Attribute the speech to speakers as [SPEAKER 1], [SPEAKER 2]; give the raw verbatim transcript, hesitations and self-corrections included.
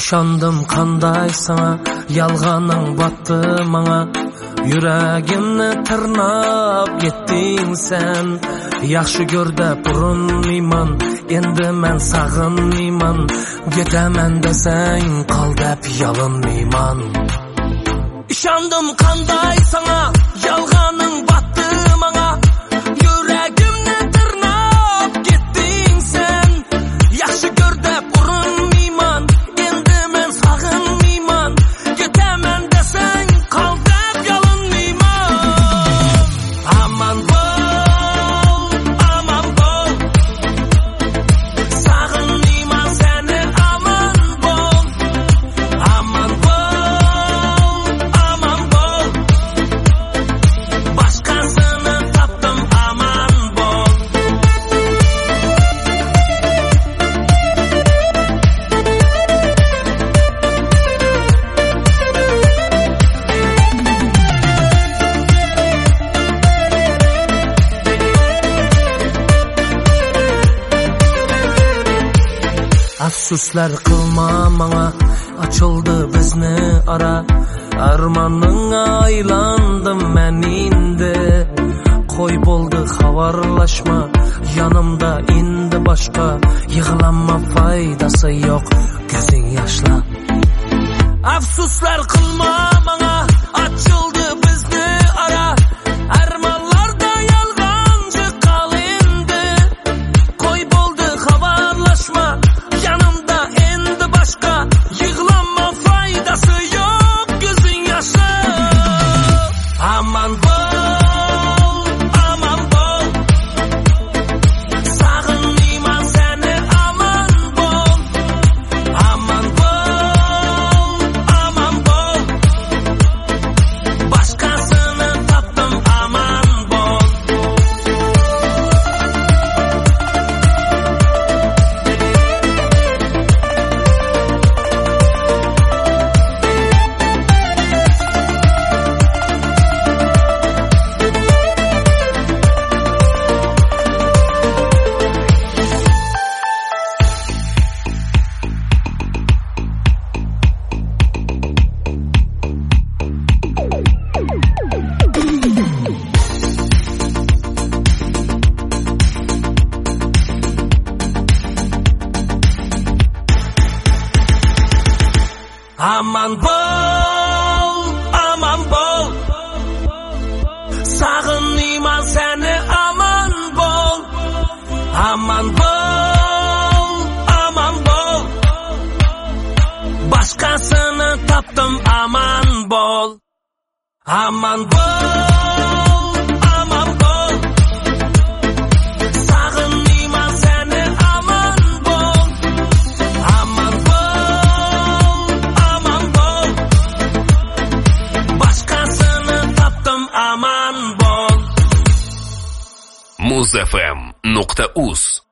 [SPEAKER 1] Üşandım qanday sana, yalğaning batdı manga. Yüragimni tirnab ketding sen. Yaxshi ko'rda burinmayman, endi men sag'inmayman. Ketaman desang qol deb yalinmayman. Üşandım qanday sana, yalğaning batdı manga. Yüragimni tirnab ketding sen. Yaxshi ko'rda burinmayman, endi men sag'inmayman. Ketaman desang qol deb yalinmayman. Aman bo'l, aman bo'l. Sag'inmayman seni, aman bo'l. Aman bo'l, aman bo'l. Boshqasini topdim, aman bo'l. Afsuslar qilma manga, açıldı bizni ara. Armanning aylandim men endi. Qo'y bo'ldi xabarlashma, yanımda endi boshqa. Yig'lanma, foydasi yo'q, ko'zing yoshla. Afsuslar qilma manga, açıldı bizni ara. Armanlarda yolg'onchi qol endi. Qo'y bo'ldi xabarlashma, yanımda endi boshqa. Yig'lanma, foydasi yo'q, ko'zing yoshla. Aman bo'l, aman bo'l. Sag'inmayman seni, aman bo'l. Aman bo'l, aman bo'l. Boshqasini topdim, aman bo'l. Aman bo'l, aman bo'l. Sag'inmayman seni, aman bo'l. Aman bo'l, aman bo'l. Boshqasini topdim, aman bo'l. Aman bo'l, aman bo'l. Sag'inmayman seni, aman bo'l. Aman bo'l, aman bo'l. Boshqasini topdim, aman bo'l.
[SPEAKER 2] muz f m nuqta uz